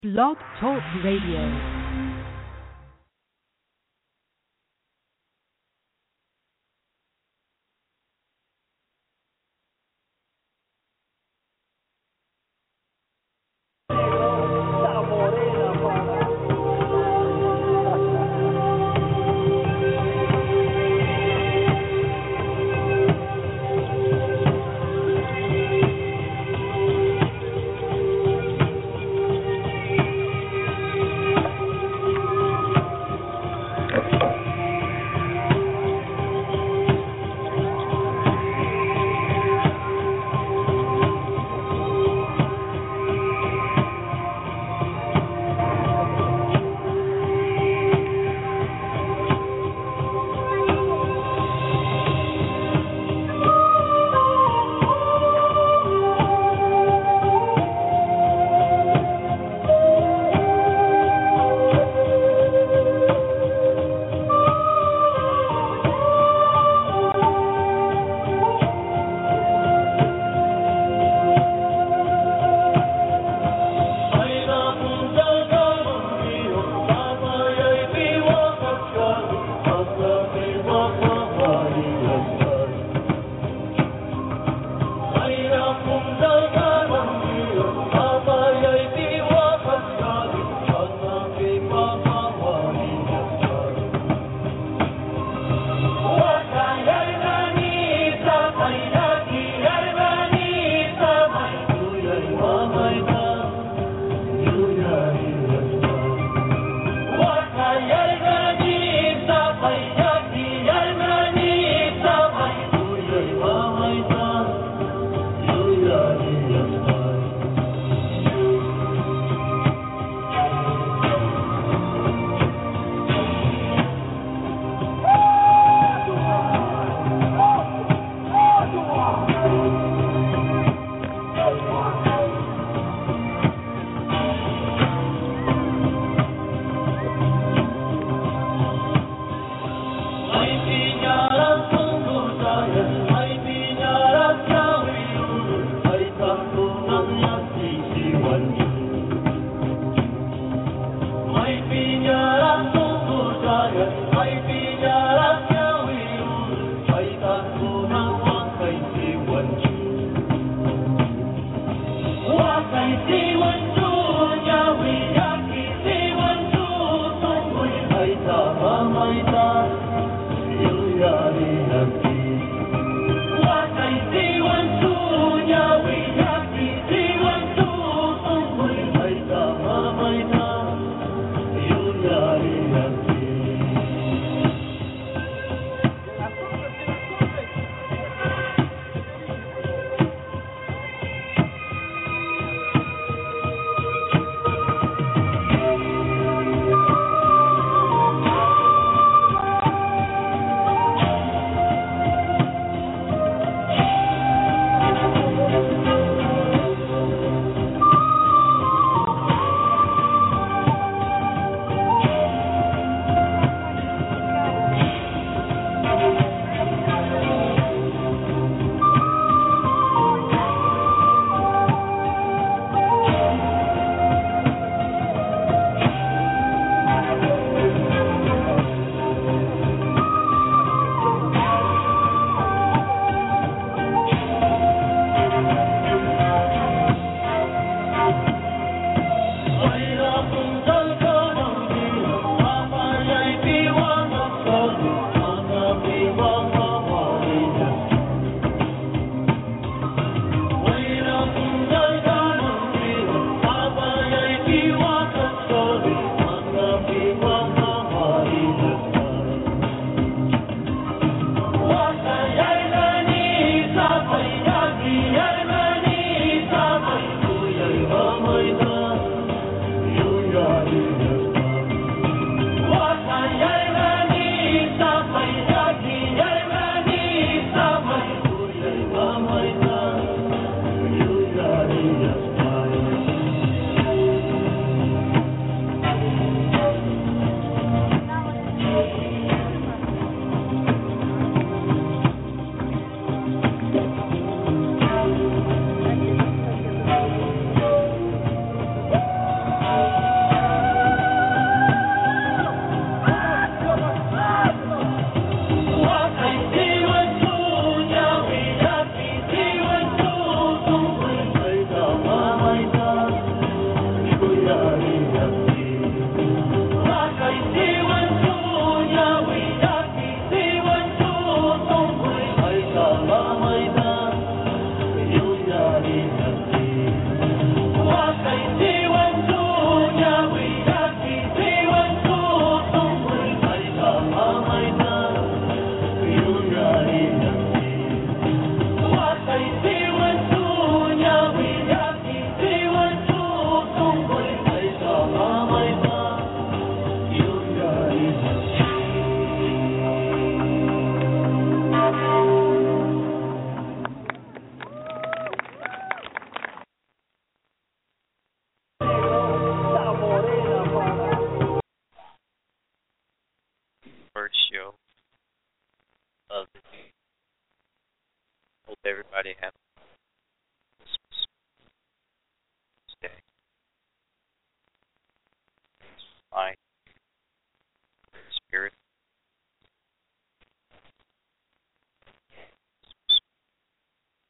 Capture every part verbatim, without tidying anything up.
Blog Talk Radio.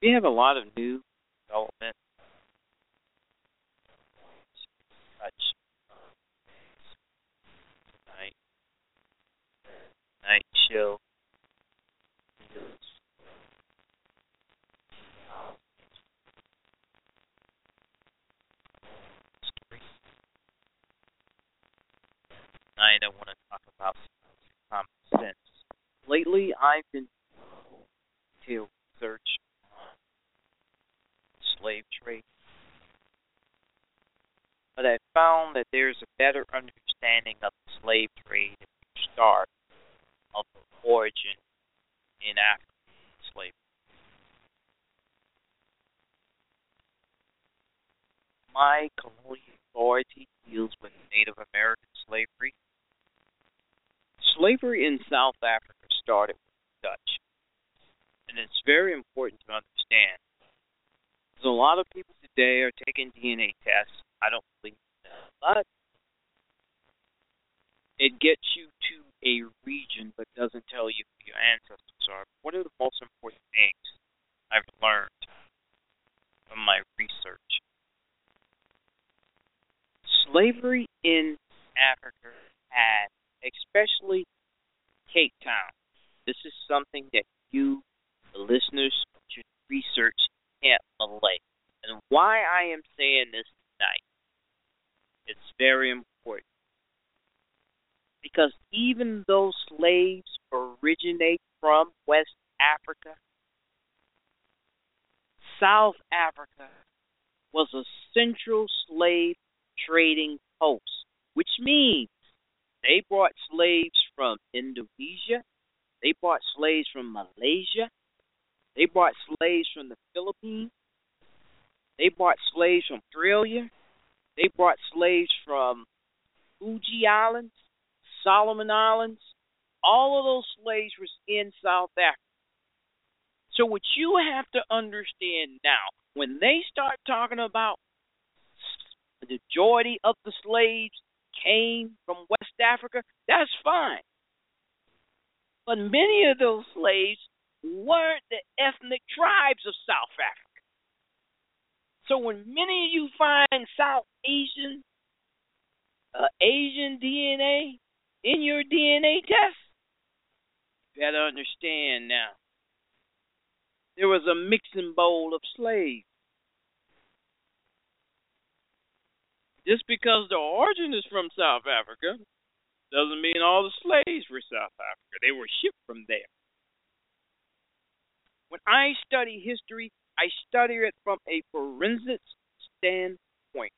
We have a lot of new development. Touch tonight. Night show. Tonight I want to talk about common sense. Lately I've been to research slave trade, but I found that there's a better understanding of the slave trade at the start of the origin in African slavery. My colonial authority deals with Native American slavery. Slavery in South Africa started with the Dutch, and it's very important to understand. Because a lot of people today are taking D N A tests. I don't believe that, but it gets you to a region, but doesn't tell you who your ancestors are. One of the most important things I've learned from my research: slavery in Africa had, especially Cape Town. This is something that you, the listeners, should research at Malay. And why I am saying this tonight, it's very important. Because even though slaves originate from West Africa, South Africa was a central slave trading post, which means they brought slaves from Indonesia, they brought slaves from Malaysia, they brought slaves from the Philippines, they brought slaves from Australia, they brought slaves from Fuji Islands, Solomon Islands. All of those slaves were in South Africa. So what you have to understand now, when they start talking about the majority of the slaves came from West Africa, that's fine. But many of those slaves weren't the ethnic tribes of South Africa. So when many of you find South Asian, uh, Asian D N A in your D N A test, you better understand now. There was a mixing bowl of slaves. Just because the origin is from South Africa doesn't mean all the slaves were South Africa. They were shipped from there. When I study history, I study it from a forensic standpoint.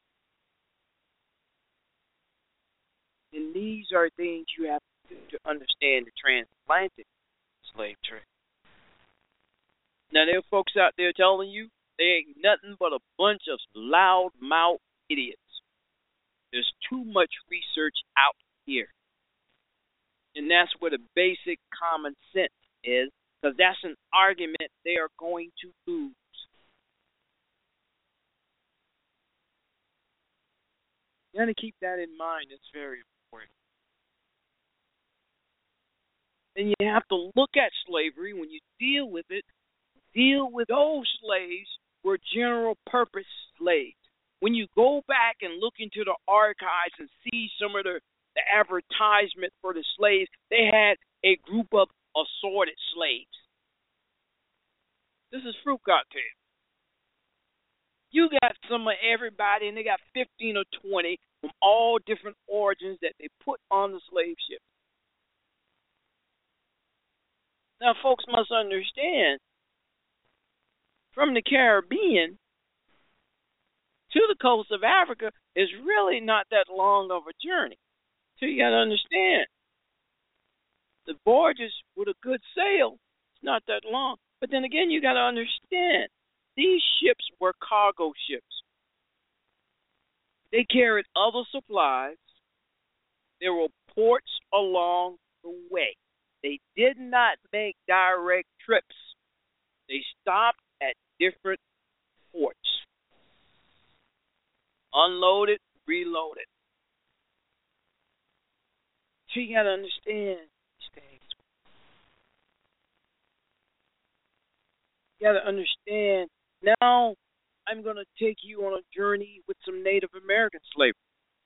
And these are things you have to, to understand the transatlantic slave trade. Now, there are folks out there telling you they ain't nothing but a bunch of loud-mouthed idiots. There's too much research out here. And that's where the basic common sense is, because that's an argument they are going to lose. You got to keep that in mind. It's very important. And you have to look at slavery when you deal with it. Deal with those slaves were general purpose slaves. When you go back and look into the archives and see some of the, the advertisement for the slaves, they had a group of assorted slaves. This is fruit cocktail. You got some of everybody, and they got fifteen or twenty from all different origins that they put on the slave ship. Now, folks must understand, from the Caribbean to the coast of Africa is really not that long of a journey. So you got to understand, the voyages with a good sail, it's not that long. But then again, you got to understand, these ships were cargo ships. They carried other supplies. There were ports along the way. They did not make direct trips. They stopped at different ports. Unloaded, reloaded. So you got to understand these things. You You got to understand. Now, I'm going to take you on a journey with some Native American slavery.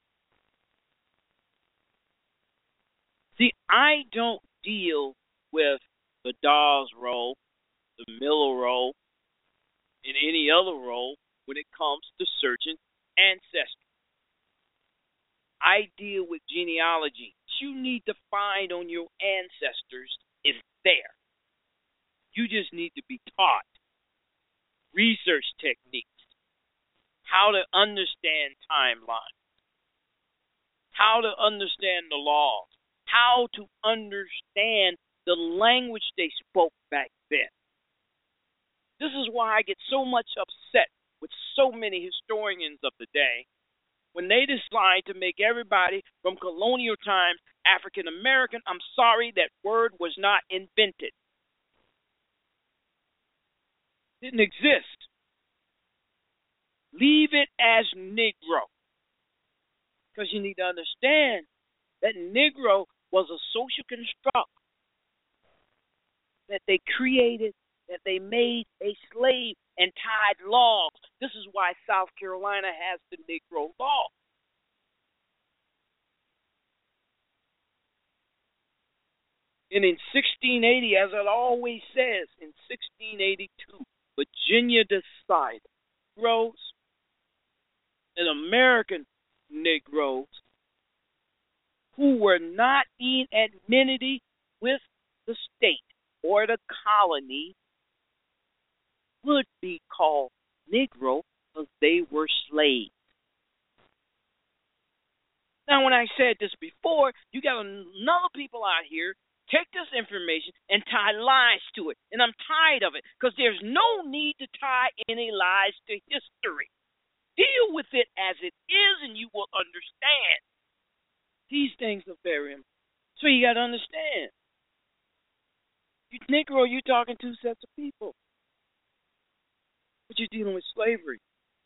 See, I don't deal with the Dawes role, the Miller role, and any other role when it comes to searching ancestry. I deal with genealogy. What you need to find on your ancestors is there. You just need to be taught research techniques, how to understand timelines, how to understand the laws, how to understand the language they spoke back then. This is why I get so much upset with so many historians of the day when they decide to make everybody from colonial times African American. I'm sorry, that word was not invented. It didn't exist. Leave it as Negro. Because you need to understand that Negro was a social construct that they created, that they made a slave and tied laws. This is why South Carolina has the Negro law. And in sixteen eighty, as it always says, in sixteen eighty-two, Virginia decided Negroes and American Negroes who were not in enmity with the state or the colony would be called Negro because they were slaves. Now, when I said this before, you got another people out here take this information and tie lies to it. And I'm tired of it because there's no need to tie any lies to history. Deal with it as it is and you will understand. These things are very important. So you got to understand. You Negro, you're talking two sets of people. But you're dealing with slavery.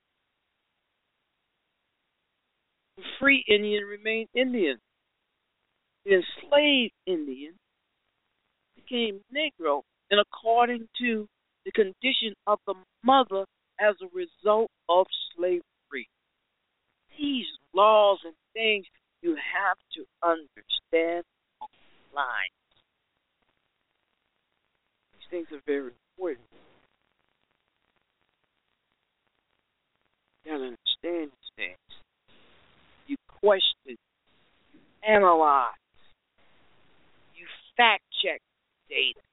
The free Indian remained Indian. The enslaved Indian became Negro, and according to the condition of the mother as a result of slavery. These laws and things you have to understand lines. These things are very important. You gotta understand these things. You question, you analyze, you fact check data.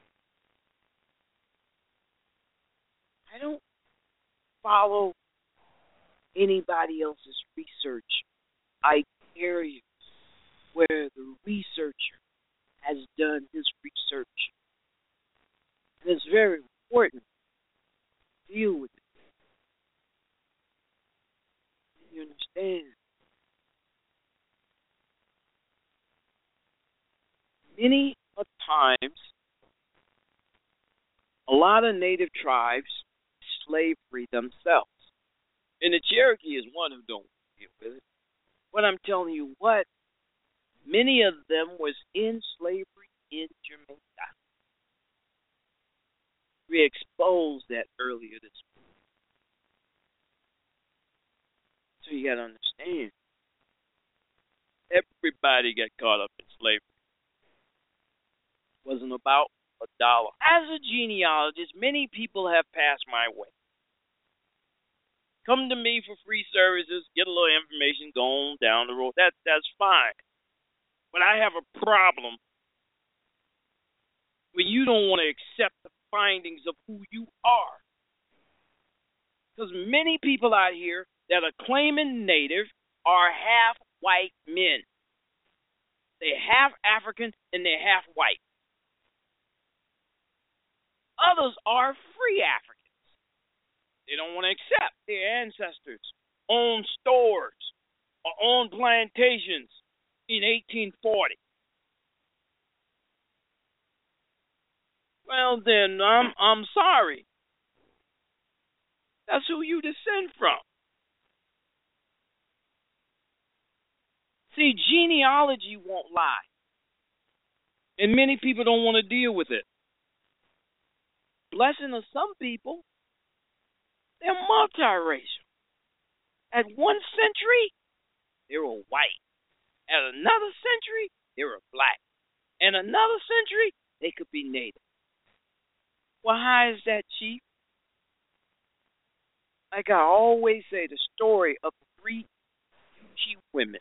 I don't follow anybody else's research. I carry where the researcher has done his research. And it's very important to deal with it. You understand? Many a times, a lot of native tribes slavery themselves. And the Cherokee is one who don't deal with it. But I'm telling you what, many of them was in slavery in Jamaica. We exposed that earlier this week. So you got to understand, everybody got caught up in slavery. It wasn't about a dollar. As a genealogist, many people have passed my way. Come to me for free services, get a little information, go on down the road. That, that's fine. But I have a problem when you don't want to accept the findings of who you are. Because many people out here that are claiming native are half white men. They're half African and they're half white. Others are free Africans. They don't want to accept their ancestors own stores or own plantations in eighteen forty. Well, then, I'm, I'm sorry. That's who you descend from. See, genealogy won't lie. And many people don't want to deal with it. blessing of some people, they're multiracial. At one century, they were white. At another century, they were black. And another century, they could be native. Well, how is that, Chief? Like I always say, the story of three chief women.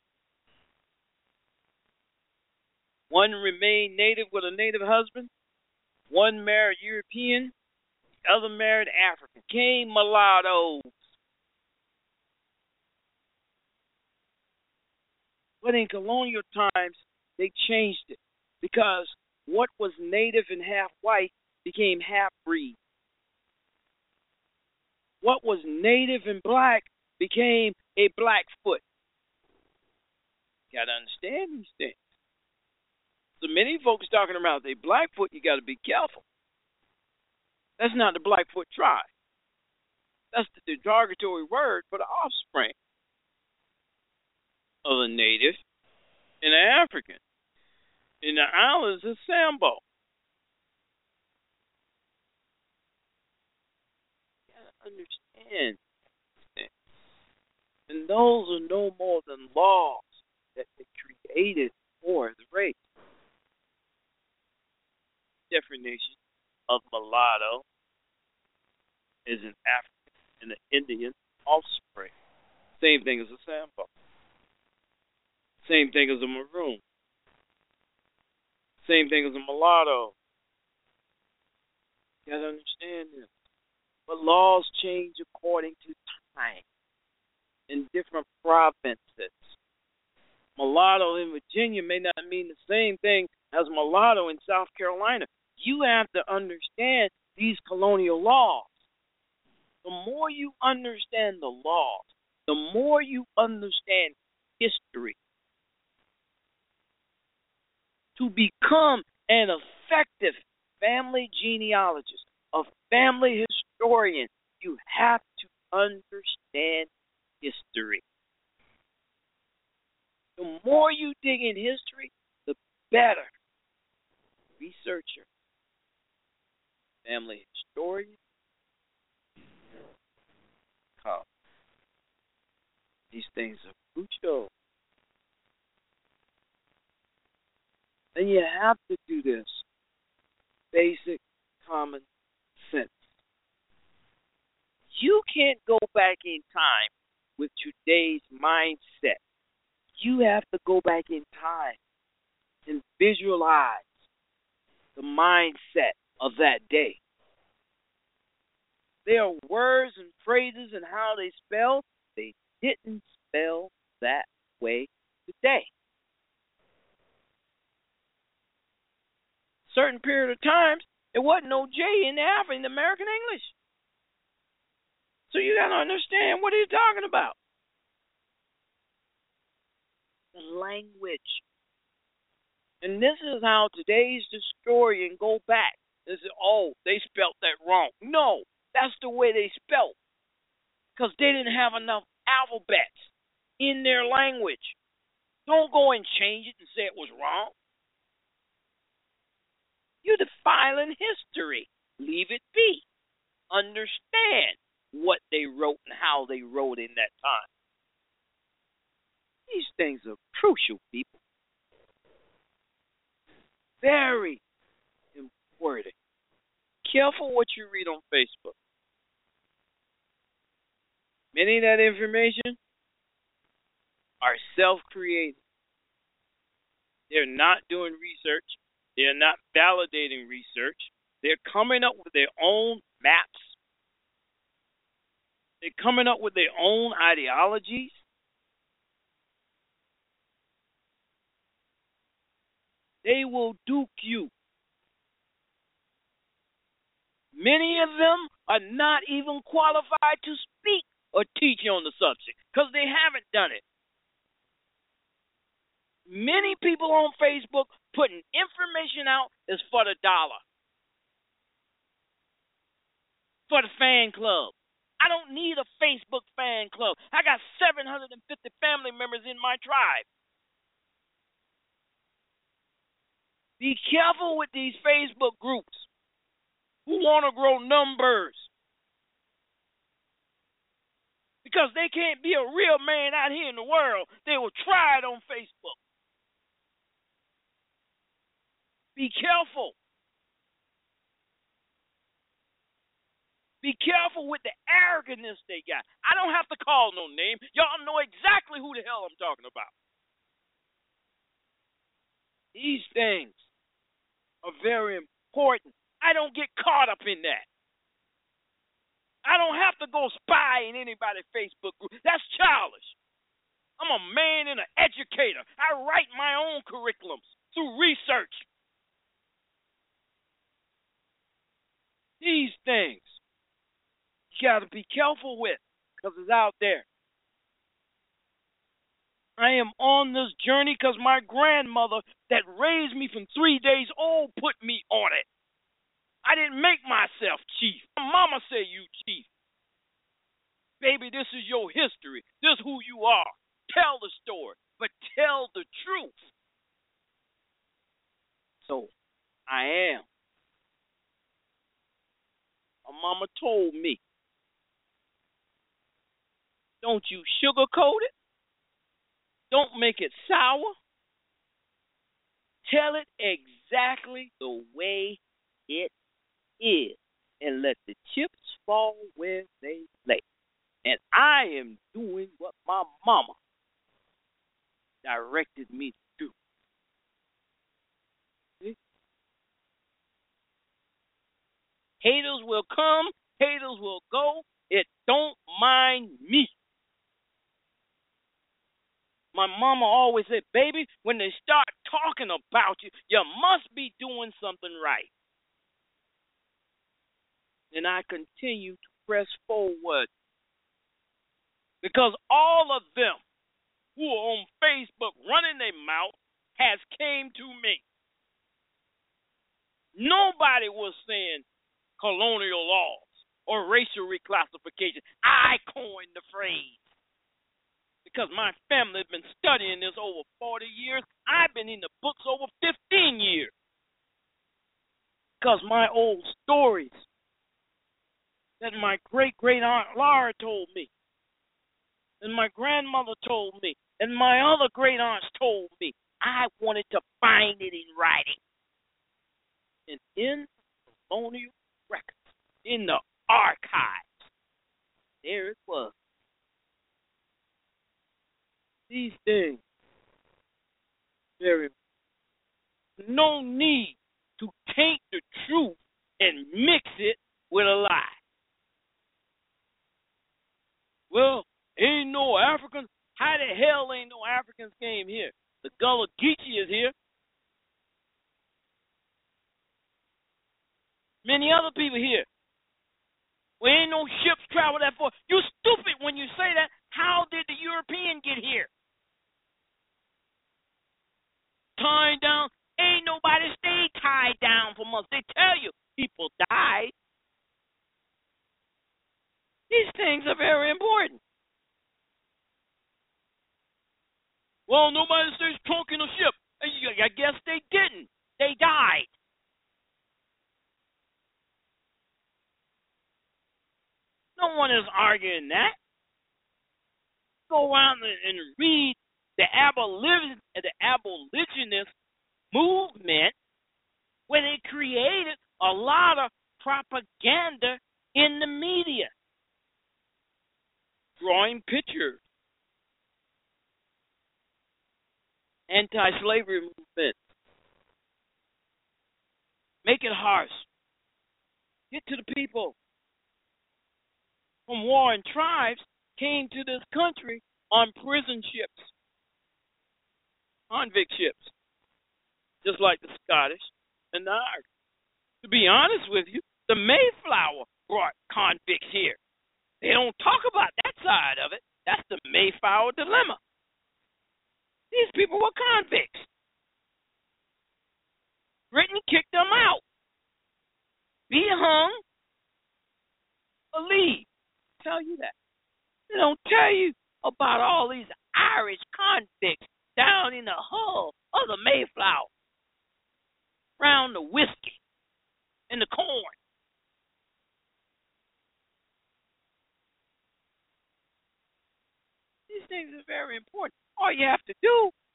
One remained native with a native husband. One married European. The other married African. Came mulattoes. But in colonial times, they changed it because what was native and half white became half breed. What was native and black became a Blackfoot. Got to understand these things. So many folks talking about they Blackfoot, you got to be careful. That's not the Blackfoot tribe. That's the derogatory word for the offspring of a native and an African. In the islands, it's Sambo. You got to understand things. And those are no more than laws that they created for the race. Definition of mulatto is an African and an Indian offspring. Same thing as a Sambo. Same thing as a maroon. Same thing as a mulatto. You gotta understand this. But laws change according to time in different provinces. Mulatto in Virginia may not mean the same thing as mulatto in South Carolina. You have to understand these colonial laws. The more you understand the laws, the more you understand history. To become an effective family genealogist, a family historian, you have to understand history. The more you dig in history, the better researcher, family historian, come. These things are crucial. And you have to do this. Basic common sense. You can't go back in time with today's mindset. You have to go back in time and visualize the mindset of that day. There are words and phrases and how they spell. They didn't spell that way today. Certain period of times, there wasn't no J in the African, in the American English. So you got to understand what he's talking about. The language. And this is how today's historian go back and say, oh, they spelt that wrong. No, that's the way they spelt. Because they didn't have enough alphabets in their language. Don't go and change it and say it was wrong. You're defiling history. Leave it be. Understand what they wrote and how they wrote in that time. These things are crucial, people. Very important. Careful what you read on Facebook. Many of that information are self-created. They're not doing research. They're not validating research. They're coming up with their own maps. They're coming up with their own ideologies. They will duke you. Many of them are not even qualified to speak or teach on the subject because they haven't done it. Many people on Facebook putting information out is for the dollar, for the fan club. I don't need a Facebook fan club. I got seven hundred fifty family members in my tribe. Be careful with these Facebook groups. who want to grow numbers. Because they can't be a real man out here in the world. They will try it on Facebook. Be careful. Be careful with the arrogance they got. I don't have to call no name. Y'all know exactly who the hell I'm talking about. These things are very important. I don't get caught up in that. I don't have to go spy in anybody's Facebook group. That's childish. I'm a man and an educator. I write my own curriculums through research. These things you got to be careful with because it's out there. I am on this journey because my grandmother that raised me from three days old put me on it. I didn't make myself chief. My mama said you chief. Baby, this is your history. This is who you are. Tell the story, but tell the truth. So, I am. My mama told me, don't you sugarcoat it. Don't make it sour. Tell it exactly the way it is and let the chips fall where they lay. And I am doing what my mama directed me to do. See? Haters will come, haters will go. It don't mind me. My mama always said, baby, when they start talking about you, you must be doing something right. And I continue to press forward because all of them who are on Facebook running their mouth has came to me. Nobody was saying colonial laws or racial reclassification. I coined the phrase. Because my family has been studying this over forty years. I've been in the books over fifteen years. Because my old stories that my great-great-aunt Laura told me, and my grandmother told me, and my other great-aunts told me, I wanted to find it in writing. And in the colonial records, in the archives, there it was. These things, very no need to taint the truth and mix it with a lie. Well, ain't no Africans. How the hell ain't no Africans came here? The Gullah Geechee is here. Many other people here. Well, ain't no ships travel that far. You stupid when you say that. How did the European get here? Tied down. Ain't nobody stayed tied down for months. They tell you people died. These things are very important. Well, nobody stays drunk in a ship. I guess they didn't. They died. No one is arguing that. Go around and read the abolition, the abolitionist movement, where they created a lot of propaganda in the media, drawing pictures, anti-slavery movement, make it harsh, get to the people. From warring tribes came to this country on prison ships, convict ships, just like the Scottish and the Irish. To be honest with you, the Mayflower brought convicts here. They don't talk about that side of it. That's the Mayflower dilemma. These people were convicts. Britain kicked them out. Be hung or leave. Tell you that. They don't tell you about all these Irish convicts down in the hull of the Mayflower, around the whiskey and the corn.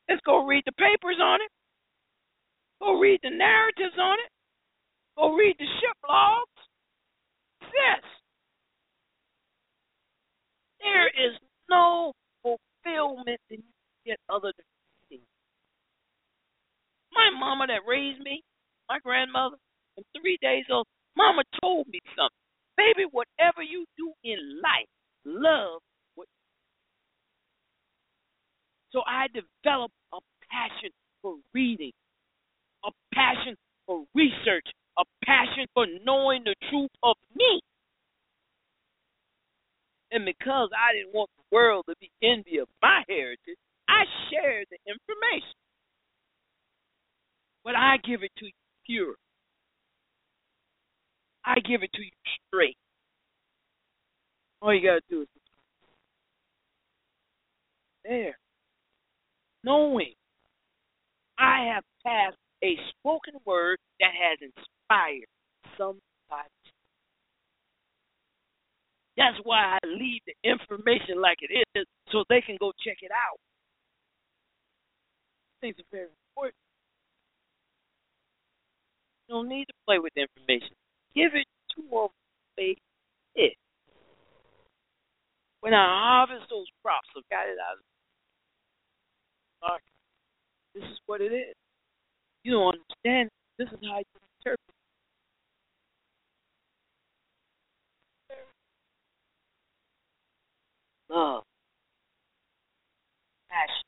Let's go read the papers on it. Go read the narratives on it. Go read the ship logs. Yes. There is no fulfillment that you get other than reading. My mama that raised me, my grandmother, from three days old, mama told me something. Baby, whatever you do in life, love what. So I developed a passion for reading, a passion for research, a passion for knowing the truth of me. And because I didn't want the world to be envy of my heritage, I shared the information. But I give it to you pure. I give it to you straight. All you got to do is there. Knowing I have passed a spoken word that has inspired somebody. That's why I leave the information like it is so they can go check it out. Things are very important. You don't need to play with the information. Give it to them they it. When I harvest those crops, I've got it out of the market. This is what it is. You don't understand. This is how you interpret it. Love. Passion.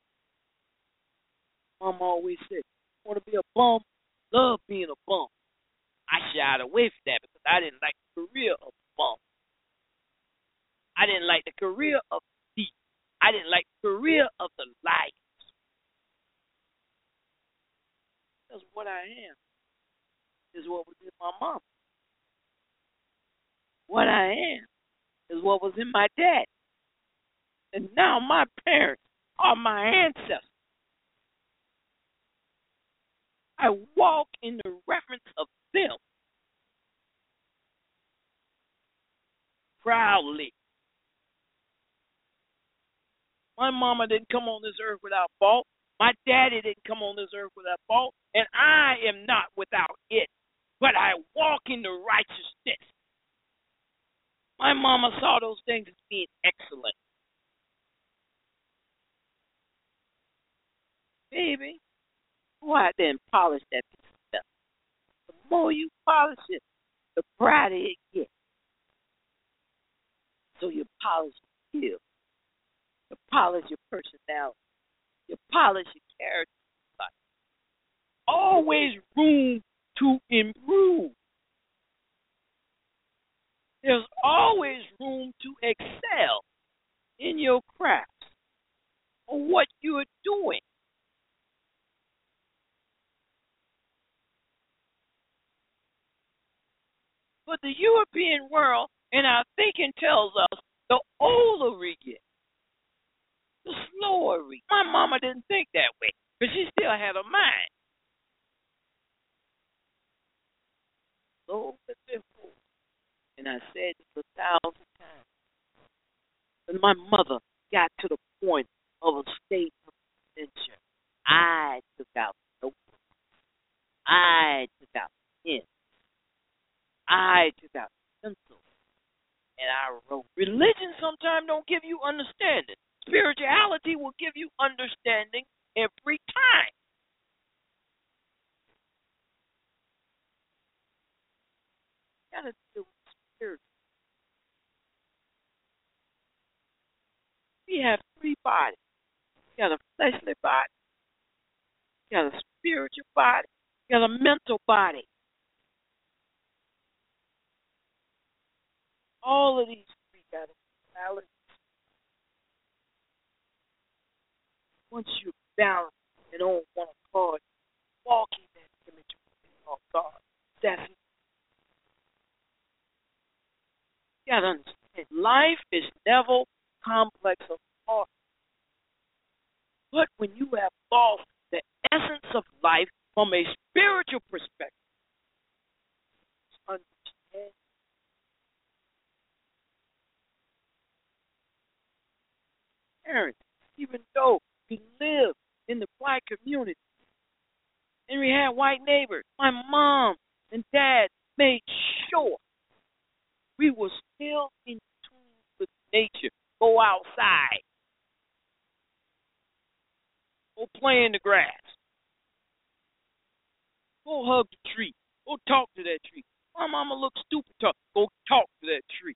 Mom always said, you want to be a bum? Love being a bum. I shied away from that because I didn't like the career of a bum. I didn't like the career of the thief. I didn't like the career of the liar. Because what I am is what was in my mom. What I am is what was in my dad. And now my parents are my ancestors. I walk in the reference of them proudly. My mama didn't come on this earth without fault. My daddy didn't come on this earth without fault. And I am not without it. But I walk in the righteousness. My mama saw those things as being excellent. Baby, go out there and polish that piece of stuff. The more you polish it, the brighter it gets. So you polish your skills. You polish your personality. You polish your character. Always room to improve. There's always room to excel in your craft or what you're doing. But the European world and our thinking tells us the older we get, the slower we get. My mama didn't think that way, but she still had a mind. Slow but simple. And I said this a thousand times. When my mother got to the point of a state of dementia, I took out the notebook. I took out the pen. I took out the pencil. And I wrote. Religion sometimes don't give you understanding. Spirituality will give you understanding every time. You gotta do spirit. We have three bodies. You got a fleshly body. You got a spiritual body. You got a mental body. All of these three got a balance. Once you balance and on one accord, walk in that image of God. That's it. You gotta understand, life is never complex or hard. But when you have lost the essence of life from a spiritual perspective, understand. Parents, even though you live in the black community. And we had white neighbors. My mom and dad made sure we were still in tune with nature. Go outside. Go play in the grass. Go hug the tree. Go talk to that tree. My mama looks stupid. Talk. Go talk to that tree.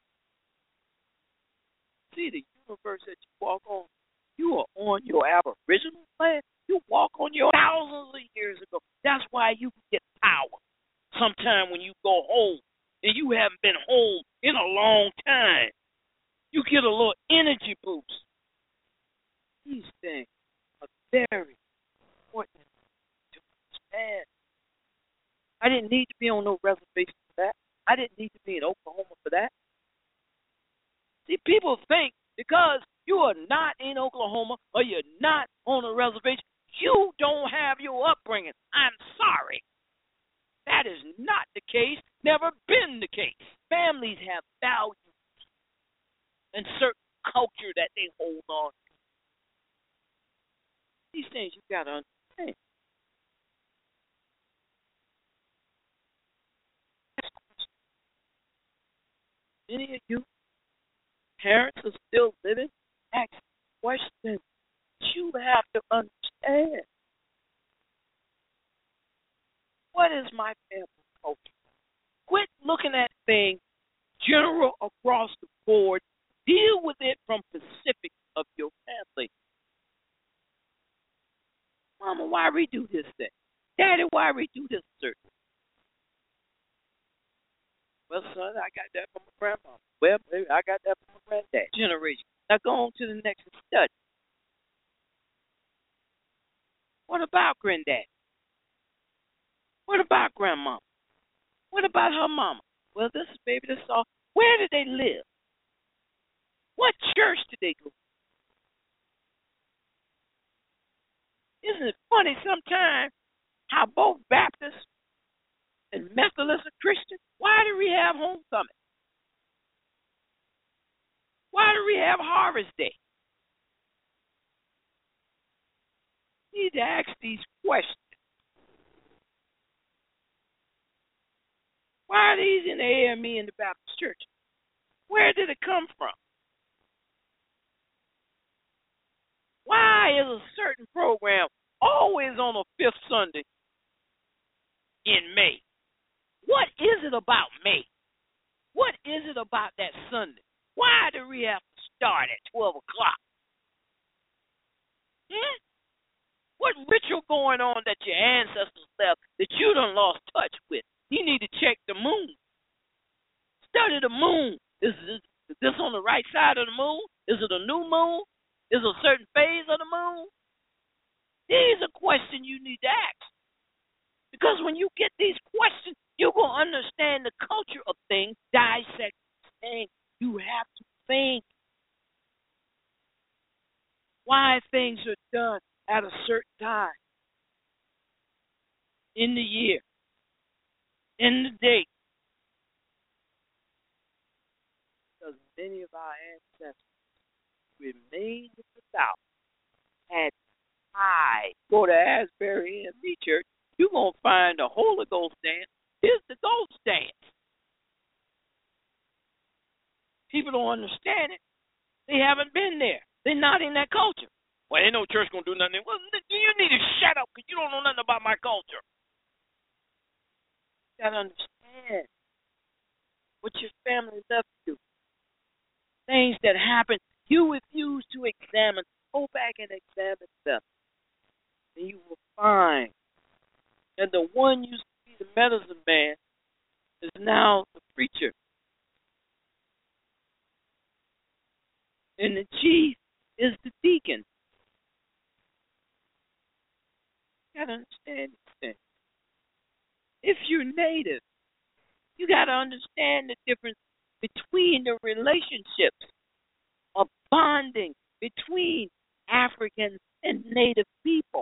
See the universe that you walk on. You are on your aboriginal land. You walk on your thousands of years ago. That's why you can get power sometime when you go home and you haven't been home in a long time. You get a little energy boost. These things are very important to understand. I didn't need to be on no reservation for that. I didn't need to be in Oklahoma for that. See, people think because you are not in Oklahoma or you're not on a reservation, you don't have your upbringing. I'm sorry. That is not the case, never been the case. Families have values and certain culture that they hold on to. These things you got to understand. Many of you parents are still living, ask questions. You have to understand. What is my family culture? Quit looking at things general across the board. Deal with it from specifics of your family. Mama, why redo this thing? Daddy, why redo this certain? Well, son, I got that from my grandma. Well, maybe I got that from my granddad. Generation. Now go on to the next study. What about granddad? What about grandma? What about her mama? Well, this is baby, this is all. Where did they live? What church did they go to? Isn't it funny sometimes how both Baptists and Methodists are Christians? Why do we have homecoming? Why do we have Harvest Day? We need to ask these questions. Why are these in the A M E and the Baptist Church? Where did it come from? Why is a certain program always on a fifth Sunday in May? What is it about May? What is it about that Sunday? Why do we have to start at twelve o'clock? Hmm? What ritual going on that your ancestors left that you done lost touch with? You need to check the moon. Study the moon. Is this, is this on the right side of the moon? Is it a new moon? Is it a certain phase of the moon? These are questions you need to ask. Because when you get these questions, you're going to understand the culture of things, dissect things. You have to think why things are done at a certain time in the year, in the date. Because many of our ancestors remained in the South, had high. Go to Asbury A M E Church, you're going to find the Holy Ghost dance. It's the ghost dance. People don't understand it. They haven't been there. They're not in that culture. Well, ain't no church going to do nothing. Well, you need to shut up because you don't know nothing about my culture. You got to understand what your family left you. Things that happen, you refuse to examine. Go back and examine them. And you will find that the one you see, the medicine man, is now the preacher. And the chief is the deacon. You got to understand these things. If you're native, you got to understand the difference between the relationships of bonding between Africans and native people,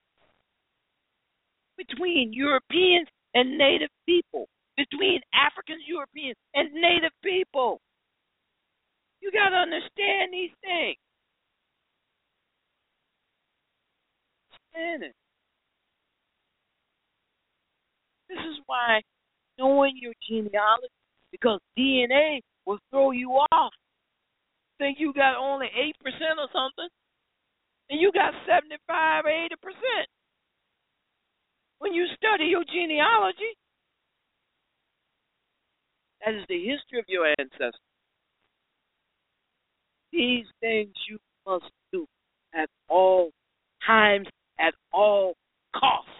between Europeans and native people, between Africans, Europeans, and native people. You got to understand these things. understand it. This is why knowing your genealogy, because D N A will throw you off. Think you got only eight percent or something, and you got seventy-five or eighty percent. When you study your genealogy, that is the history of your ancestors. These things you must do at all times, at all costs.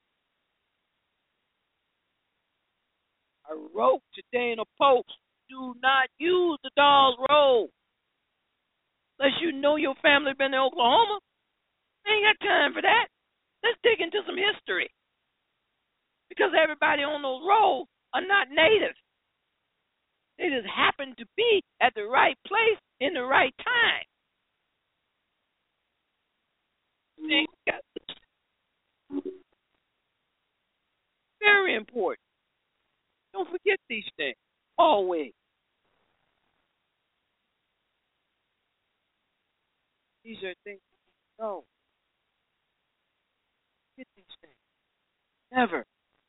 I wrote today in a post, do not use the Dawes Road. Unless you know your family been to Oklahoma. I ain't got time for that. Let's dig into some history. Because everybody on those roads are not native. They just happen to be at the right place in the right time. Very important. Don't forget these things. Always. These are things you know. Get these things. Never.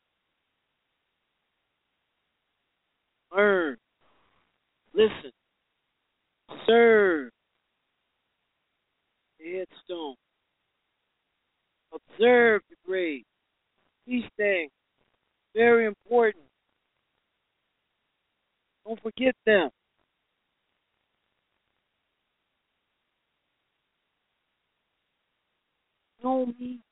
Learn. Listen. Observe. The headstone. Observe the grave. These things. Very important. Don't forget them. Know me.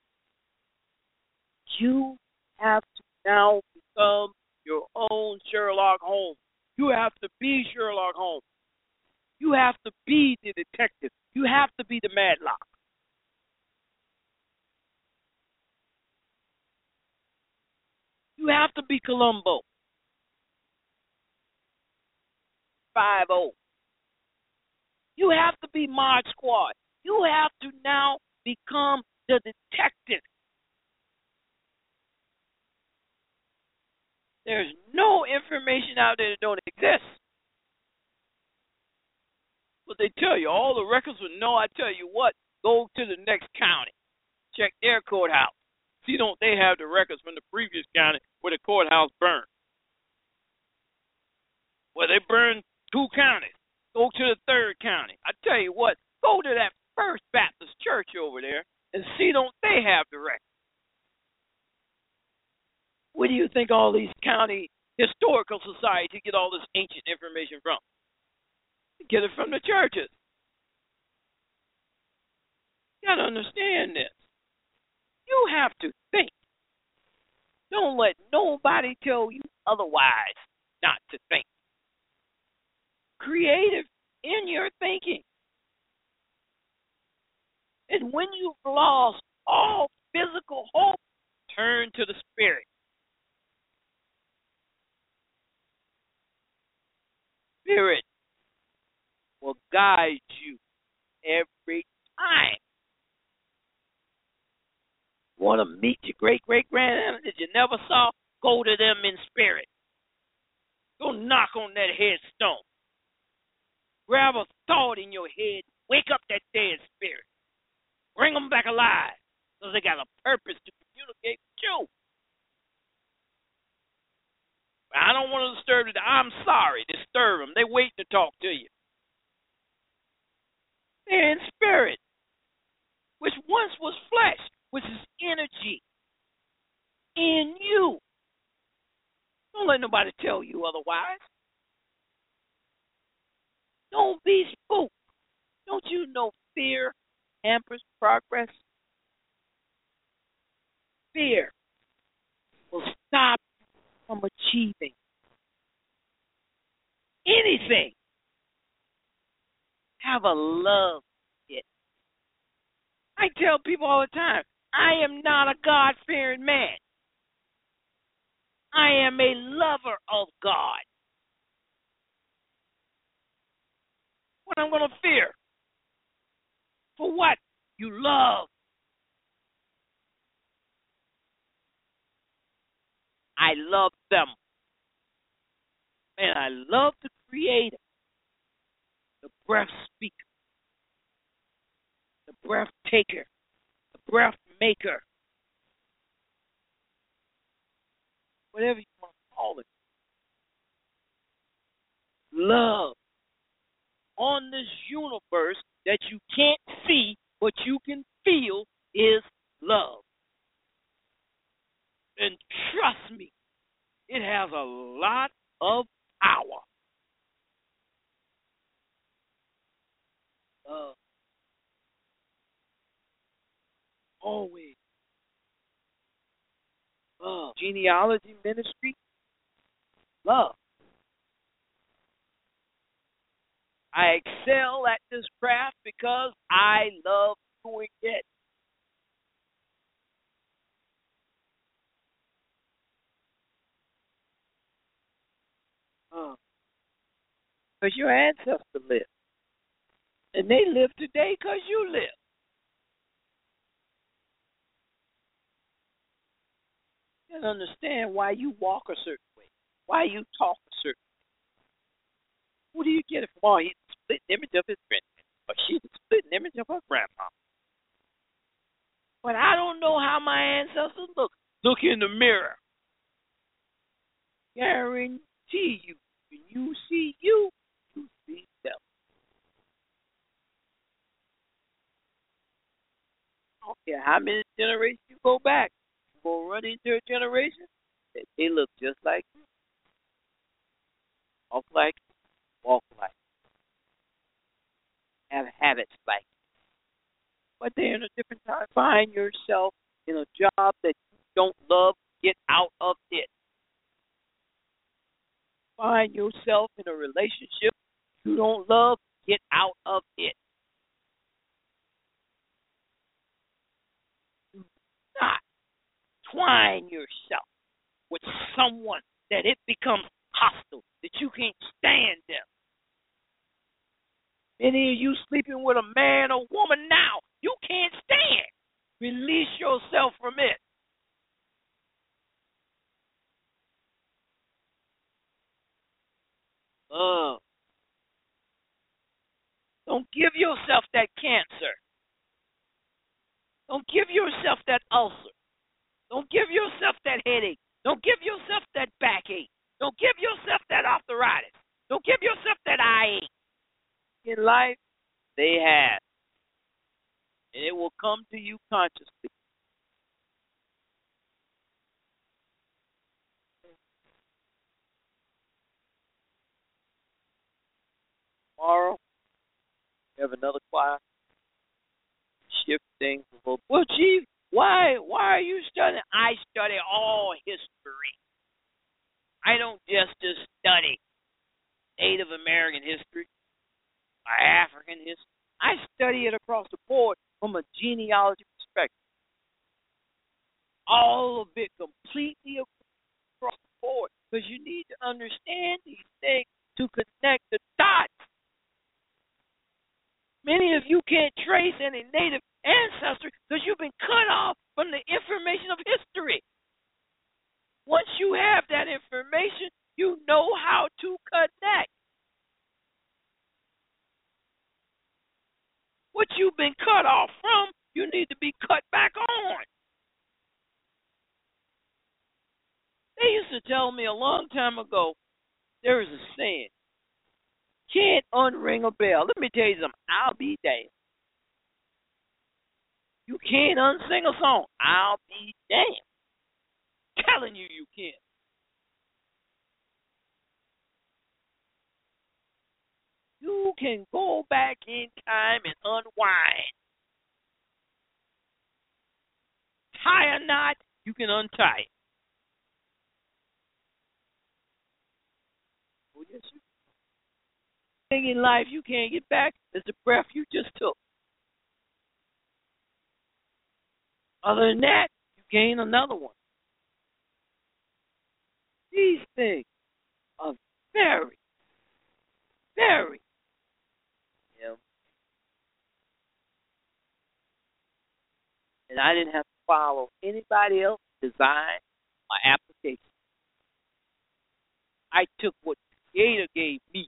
You have to now become your own Sherlock Holmes. You have to be Sherlock Holmes. You have to be the detective. You have to be the Matlock. You have to be Columbo. five oh. You have to be Mod Squad. You have to now become the detective. There's no information out there that don't exist. But they tell you, all the records would know. I tell you what, go to the next county. Check their courthouse. See, don't they have the records from the previous county where the courthouse burned? Well, they burned two counties. Go to the third county. I tell you what, go to that First Baptist Church over there and see, don't they have the records? Where do you think all these county historical societies get all this ancient information from? They get it from the churches. You got to understand this. You have to think. Don't let nobody tell you otherwise not to think. Creative in your thinking. And when you've lost all physical hope, turn to the spirit. Spirit will guide you every time. Want to meet your great-great-grandparents that you never saw? Go to them in spirit. Go knock on that headstone. Grab a thought in your head. Wake up that dead spirit. Bring them back alive because they got a purpose to communicate with you. I don't want to disturb them. I'm sorry. Disturb them. They wait to talk to you. They're in spirit, which once was flesh, which is energy in you. Don't let nobody tell you otherwise. Don't be spooked. Don't you know fear hampers progress? Fear will stop you from achieving anything. Have a love it. I tell people all the time, I am not a God-fearing man. I am a lover of God. What I'm going to fear? For what? You love. I love them. Man, I love the Creator, the breath speaker, the breath taker, the breath maker, whatever you want to call it. Love on this universe that you can't see, but you can feel is love. And trust me, it has a lot of power. Love. Always. Love. Genealogy ministry. Love. I excel at this craft because I love doing it. Because your ancestors lived. And they live today because you live. You can understand why you walk a certain way, why you talk a certain way. Who do you get it from? Oh, he's the split image of his grandmother, or she's the split image of her grandma. But I don't know how my ancestors look. Look in the mirror. Guarantee you, when you see you, you see them. I don't care how many generations you go back, you go run into a generation that they look just like you. Talk like you, walk like you, have habits like you. But they're in a different time. Find yourself in a job that you don't love, get out of it. Find yourself in a relationship you don't love, get out of it. Do not twine yourself with someone that it becomes hostile, that you can't stand them. Many of you sleeping with a man or woman now, you can't stand. Release yourself from it. Love. Don't give yourself that cancer. Don't give yourself that ulcer. Don't give yourself that headache. Don't give yourself that backache. Don't give yourself that arthritis. Don't give yourself that eye ache. In life, they have. And it will come to you consciously. Tomorrow, we have another class. Shift things a little. Well, Chief, why why are you studying? I study all history. I don't just just study Native American history or African history. I study it across the board from a genealogy perspective. All of it completely across the board, because you need to understand these things to connect the dots. Many of you can't trace any native ancestry because you've been cut off from the information of history. Once you have that information, you know how to connect. What you've been cut off from, you need to be cut back on. They used to tell me a long time ago, there is a saying, can't unring a bell. Let me tell you something, I'll be damned. You can't unsing a song. I'll be damned. Telling you you can't. You can go back in time and unwind. Tie a knot, you can untie it. Oh, yes, you thing in life you can't get back is the breath you just took. Other than that, you gain another one. These things are very, very yeah. And I didn't have to follow anybody else's design or application. I took what the Creator gave me.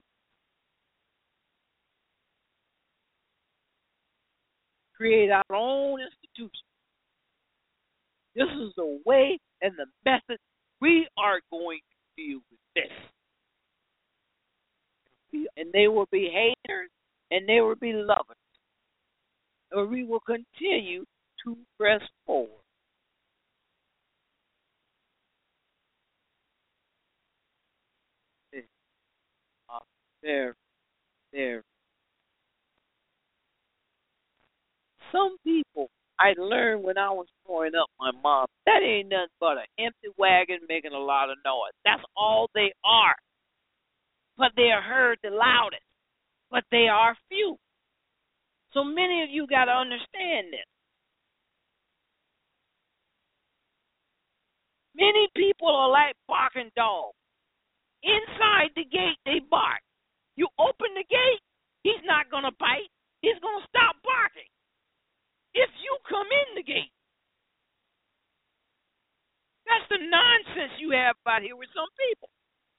Create our own institution. This is the way and the method we are going to deal with this. And they will be haters and they will be lovers. Or we will continue to press forward. Uh, there, there. Some people I learned when I was growing up, my mom, that ain't nothing but an empty wagon making a lot of noise. That's all they are. But they are heard the loudest. But they are few. So many of you got to understand this. Many people are like barking dogs. Inside the gate, they bark. You open the gate, he's not going to bite. He's going to stop barking. If you come in the gate. That's the nonsense you have out here with some people.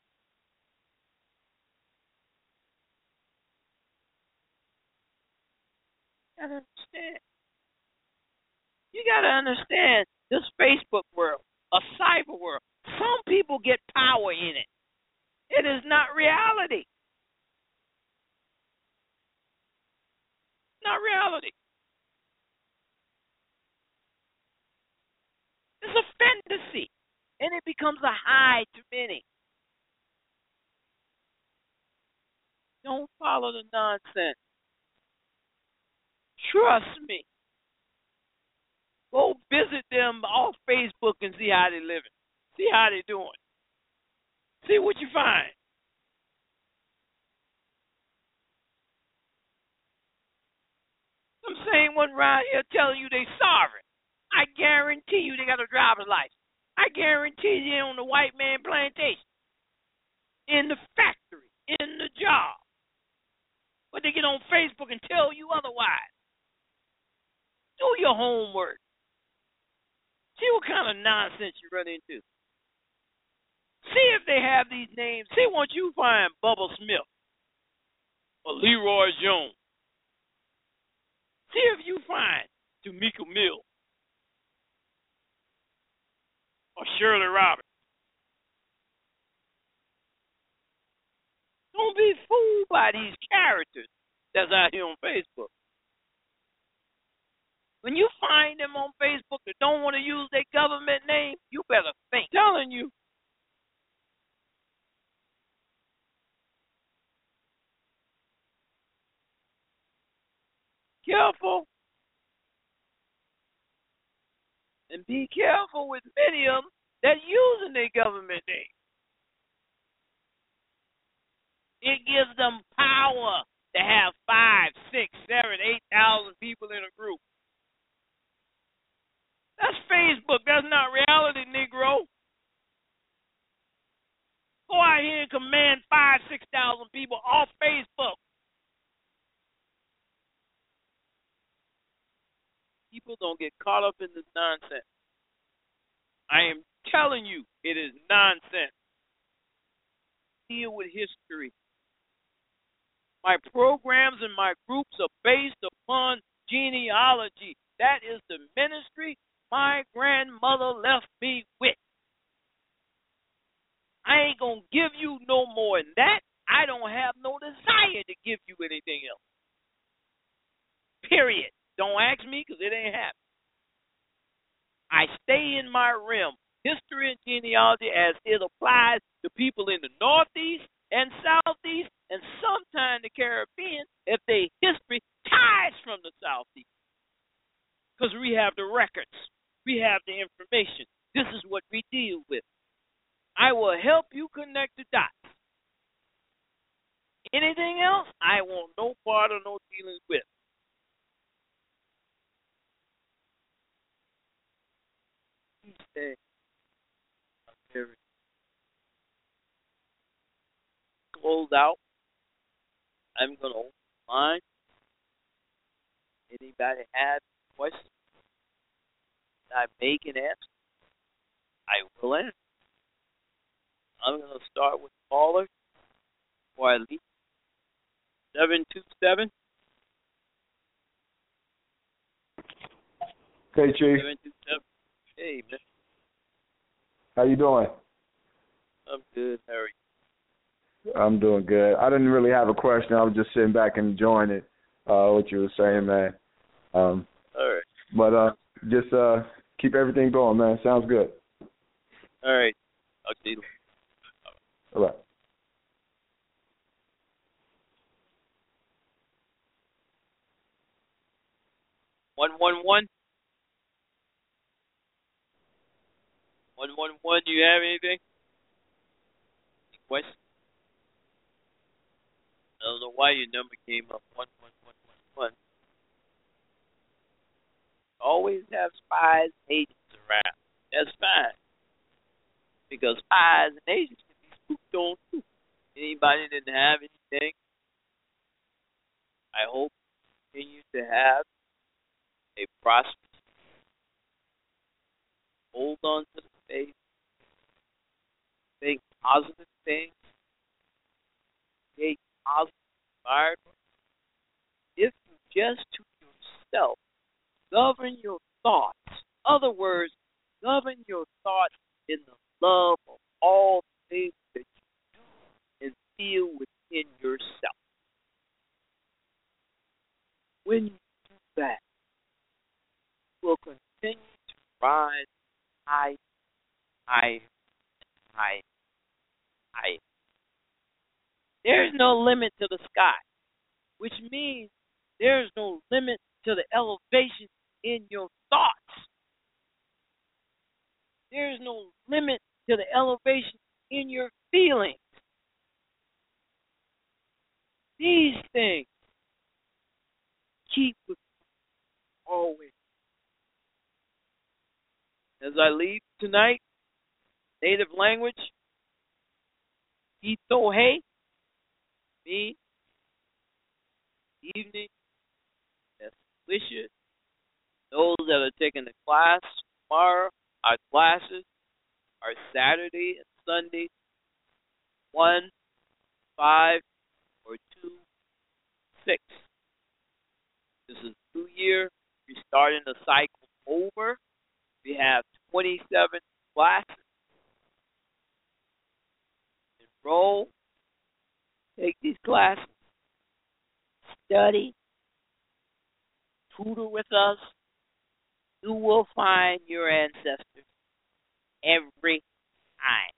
You gotta understand. You gotta understand this Facebook world, a cyber world. Some people get power in it. It is not reality. Not reality. It's a fantasy, and it becomes a high to many. Don't follow the nonsense. Trust me. Go visit them off Facebook and see how they living. See how they doing. See what you find. Some same one around here telling you they sorry. I guarantee you they got a driver's license. I guarantee you they're on the white man plantation. In the factory. In the job. But they get on Facebook and tell you otherwise. Do your homework. See what kind of nonsense you run into. See if they have these names. See once you find Bubba Smith or Leroy Jones. See if you find Tamika Mills or Shirley Roberts. Don't be fooled by these characters that's out here on Facebook. When you find them on Facebook that don't want to use their government name, you better think. I'm telling you. Careful. And be careful with many of them that using their government name. It gives them power to have five, six, seven, eight thousand people in a group. That's Facebook. That's not reality, Negro. Go out here and command five, six thousand people off Facebook. People don't get caught up in this nonsense. I am telling you, it is nonsense. Deal with history. My programs and my groups are based upon genealogy. That is the ministry my grandmother left me with. I ain't going to give you no more than that. I don't have no desire to give you anything else. Period. Don't ask me because it ain't happening. I stay in my realm, history and genealogy, as it applies to people in the Northeast and Southeast, and sometimes the Caribbean, if their history ties from the Southeast. Because we have the records. We have the information. This is what we deal with. I will help you connect the dots. Anything else, I want no part or no dealings with. Tuesday. Close out. I'm going to open mine. Anybody have questions I may can answer? I will answer. I'm going to start with the caller before I leave. seven two seven. Hey, Chief. seven two seven. Hey, Hey, man. How you doing? I'm good. How are you? I'm doing good. I didn't really have a question. I was just sitting back and enjoying it, uh, what you were saying, man. Um, All right. but uh, just uh, keep everything going, man. Sounds good. All right. I'll see you. All right. One one one. One one one. Do you have anything? Any questions? I don't know why your number came up. One one one one one. Always have spies and agents around. That's fine. Because spies and agents can be spooked on too. Anybody didn't have anything, I hope you continue to have a prosperous. Hold on to the faith. Think positive things. Create positive environment. If you just to yourself govern your thoughts. Other words, govern your thoughts in the love of all things that you do and feel within yourself. When you do that, you will continue to rise high, high, high, high. There's no limit to the sky, which means there's no limit to the elevation in your thoughts. There's no limit to the elevation in your feelings. These things keep with you always. As I leave tonight, native language, Ito Hey, me, evening, best wishes. Those that are taking the class tomorrow, our classes are Saturday and Sunday, one, five, or two, six. This is new year. We're starting the cycle over. We have twenty-seven classes. Enroll, take these classes, study, tutor with us. You will find your ancestors every time.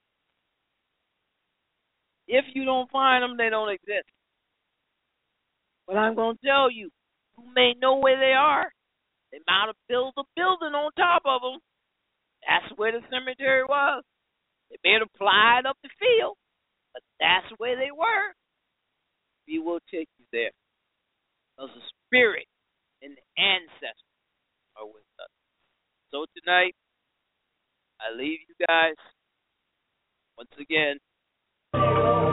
If you don't find them, they don't exist. But I'm going to tell you, you may know where they are. They might have built a building on top of them. That's where the cemetery was. They may have plied up the field, but that's where they were. We will take you there. Because the spirit and the ancestors are with us. So tonight, I leave you guys once again.